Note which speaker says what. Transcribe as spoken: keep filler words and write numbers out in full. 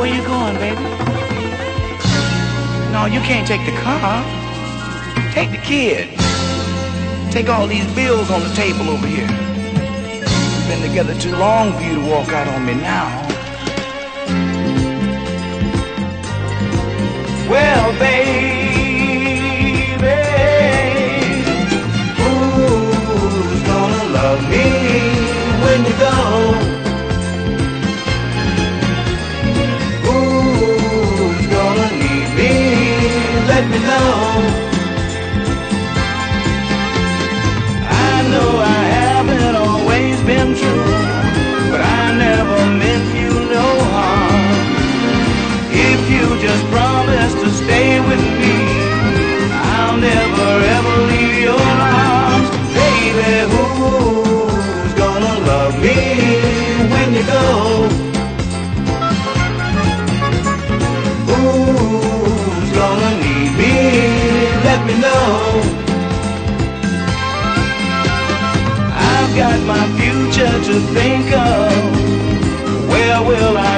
Speaker 1: Where you going, baby? No, you can't take the car. Take the kid. Take all these bills on the table over here. We've been together too long for you to walk out on me now. Well, baby, who's gonna love me when you go? Who's gonna need me? Let me know. I know I haven't always been true, but I never meant you no harm. If you just promise to stay with me, I'll never ever leave your arms. Baby, who's gonna love me when you go? Who's gonna need me? Let me know. I've got my future to think of. Where will I